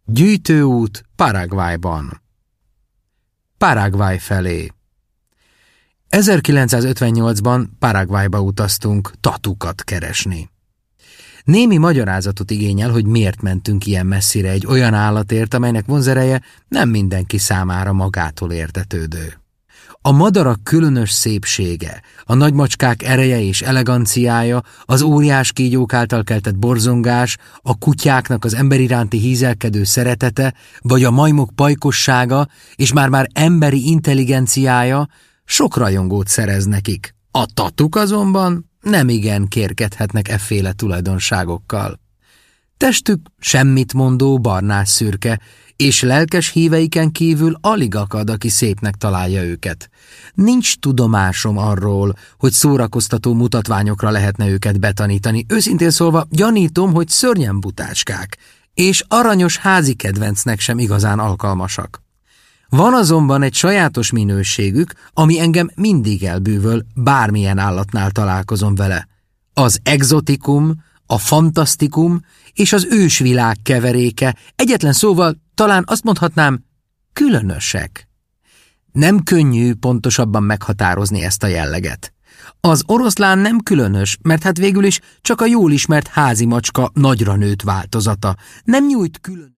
Gyűjtőút Paraguayban. Paraguay felé. 1958-ban Paraguayba utaztunk tatukat keresni. Némi magyarázatot igényel, hogy miért mentünk ilyen messzire egy olyan állatért, amelynek vonzereje nem mindenki számára magától értetődő. A madarak különös szépsége, a nagymacskák ereje és eleganciája, az óriás kígyók által keltett borzongás, a kutyáknak az ember iránti hízelkedő szeretete, vagy a majmok pajkossága és már-már emberi intelligenciája sok rajongót szerez nekik. A tatuk azonban nemigen kérkedhetnek efféle tulajdonságokkal. Testük semmit mondó barnás-szürke, és lelkes híveiken kívül alig akad, aki szépnek találja őket. Nincs tudomásom arról, hogy szórakoztató mutatványokra lehetne őket betanítani. Őszintén szólva gyanítom, hogy szörnyen butácskák, és aranyos házi kedvencnek sem igazán alkalmasak. Van azonban egy sajátos minőségük, ami engem mindig elbűvöl, bármilyen állatnál találkozom vele. Az egzotikum, a fantasztikum és az ősvilág keveréke, egyetlen szóval talán azt mondhatnám, különösek. Nem könnyű pontosabban meghatározni ezt a jelleget. Az oroszlán nem különös, mert hát végül is csak a jól ismert házi macska nagyra nőtt változata. Nem nyújt külön